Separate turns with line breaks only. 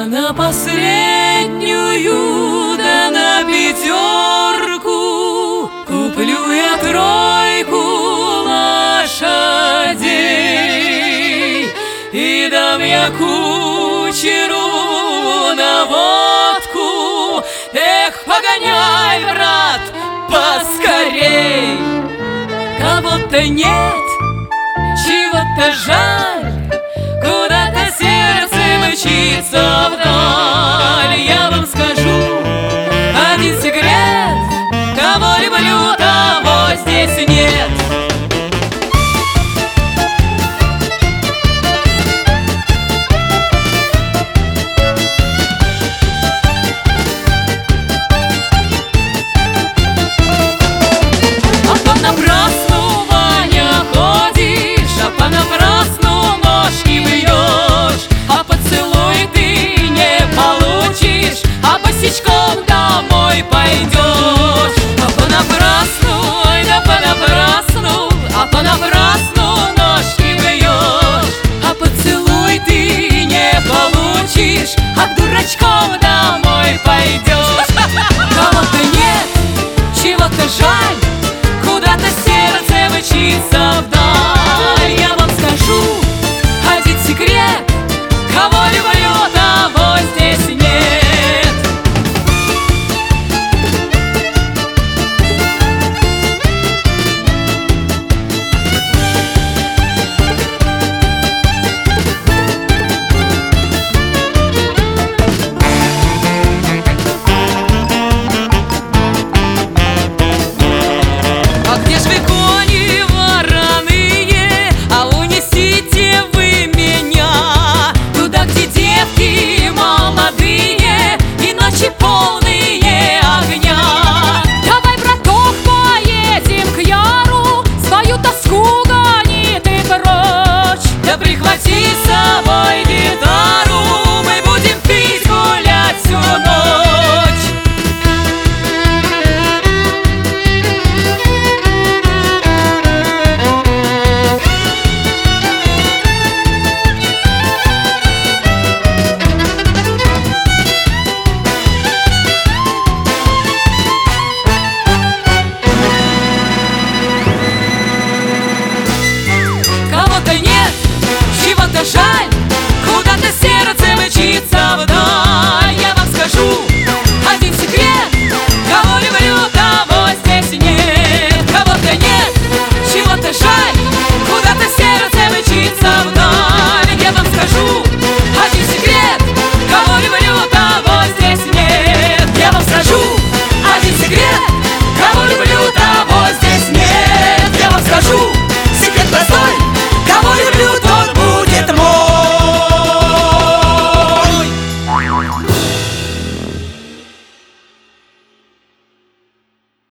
на последнюю, да на пятерку куплю я тройку лошадей и дам я кучеру на водку. Эх, погоняй, брат, поскорей! Кого-то нет, чего-то жаль, куда-то сердце мчится вдаль. Я вам скажу один секрет: кого люблю, того здесь нет. А понапрасну, Ваня, ходишь, а понапрасну ножки бьешь, а поцелуй ты не получишь, а босичком домой пойдешь. А понапрасну, ой, да понапрасну, а понапрасну ножки бьешь, а поцелуй ты не получишь, а к дурачкам домой пойдешь. Кого-то нет, чего-то жаль, куда-то сердце мчится вдаль. Я вам скажу один секрет: кого люблю, того здесь нет. А где ж вы, кони вороные, а унесите вы меня туда, где девки молодые и ночи полные огня?
Давай, браток, поедем к Яру, свою тоску гони ты прочь.
Да прихвати с собой гитару, мы будем пить, гулять всю ночь. Кого-то нет, чего-то жаль,